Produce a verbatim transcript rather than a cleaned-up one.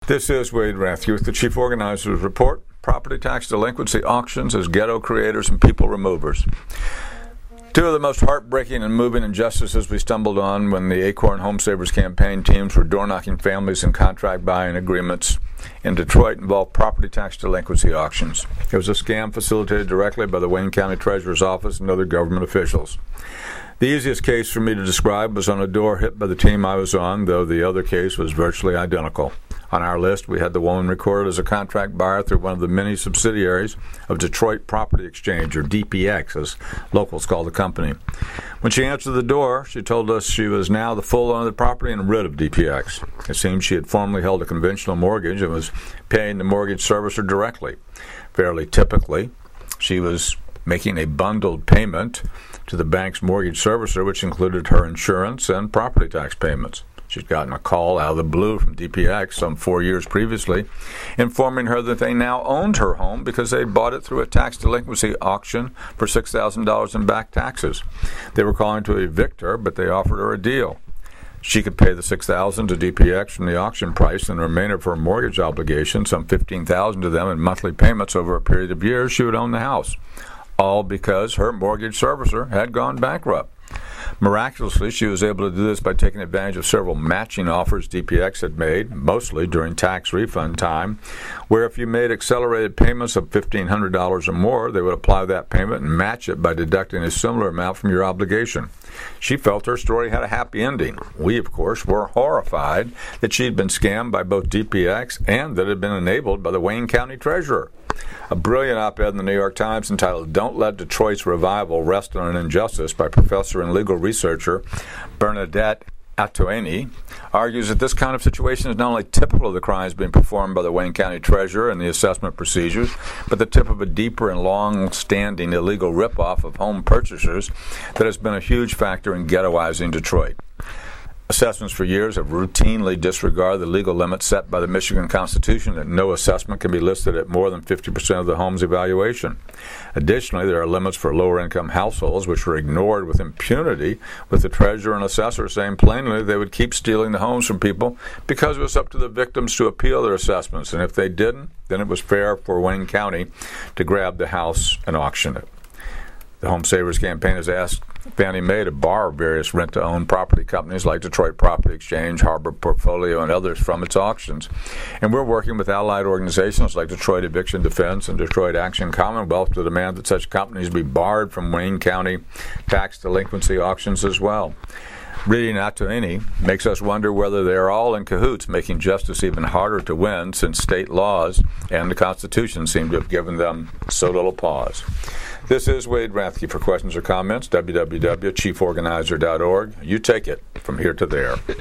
This is Wade Rathke with the Chief Organizer's Report, Property Tax Delinquency Auctions as Ghetto Creators and People Removers. Two of the most heartbreaking and moving injustices we stumbled on when the Acorn Home Savers campaign teams were door-knocking families and contract buying agreements in Detroit involved property tax delinquency auctions. It was a scam facilitated directly by the Wayne County Treasurer's Office and other government officials. The easiest case for me to describe was on a door hit by the team I was on, though the other case was virtually identical. On our list, we had the woman recorded as a contract buyer through one of the many subsidiaries of Detroit Property Exchange, or D P X, as locals call the company. When she answered the door, she told us she was now the full owner of the property and rid of D P X. It seemed she had formerly held a conventional mortgage and was paying the mortgage servicer directly. Fairly typically, she was making a bundled payment to the bank's mortgage servicer, which included her insurance and property tax payments. She'd gotten a call out of the blue from D P X some four years previously, informing her that they now owned her home because they'd bought it through a tax delinquency auction for six thousand dollars in back taxes. They were calling to evict her, but they offered her a deal. She could pay the six thousand dollars to D P X from the auction price and the remainder of her mortgage obligation, some fifteen thousand dollars to them in monthly payments over a period of years. She would own the house, all because her mortgage servicer had gone bankrupt. Miraculously, she was able to do this by taking advantage of several matching offers D P X had made, mostly during tax refund time, where if you made accelerated payments of fifteen hundred dollars or more, they would apply that payment and match it by deducting a similar amount from your obligation. She felt her story had a happy ending. We, of course, were horrified that she had been scammed by both D P X and that it had been enabled by the Wayne County Treasurer. A brilliant op-ed in the New York Times entitled "Don't Let Detroit's Revival Rest on an Injustice" by professor and legal researcher Bernadette Atoeni argues that this kind of situation is not only typical of the crimes being performed by the Wayne County Treasurer and the assessment procedures, but the tip of a deeper and long-standing illegal ripoff of home purchasers that has been a huge factor in ghettoizing Detroit. Assessments for years have routinely disregarded the legal limit set by the Michigan Constitution that no assessment can be listed at more than fifty percent of the home's evaluation. Additionally, there are limits for lower-income households, which were ignored with impunity, with the treasurer and assessor saying plainly they would keep stealing the homes from people because it was up to the victims to appeal their assessments, and if they didn't, then it was fair for Wayne County to grab the house and auction it. The Home Savers campaign has asked Fannie Mae to borrow various rent-to-own property companies like Detroit Property Exchange, Harbor Portfolio, and others from its auctions. And we're working with allied organizations like Detroit Eviction Defense and Detroit Action Commonwealth to demand that such companies be barred from Wayne County tax delinquency auctions as well. Reading Atoeni makes us wonder whether they are all in cahoots, making justice even harder to win since state laws and the Constitution seem to have given them so little pause. This is Wade Rathke. For questions or comments, w w w dot chief organizer dot org. You take it from here to there.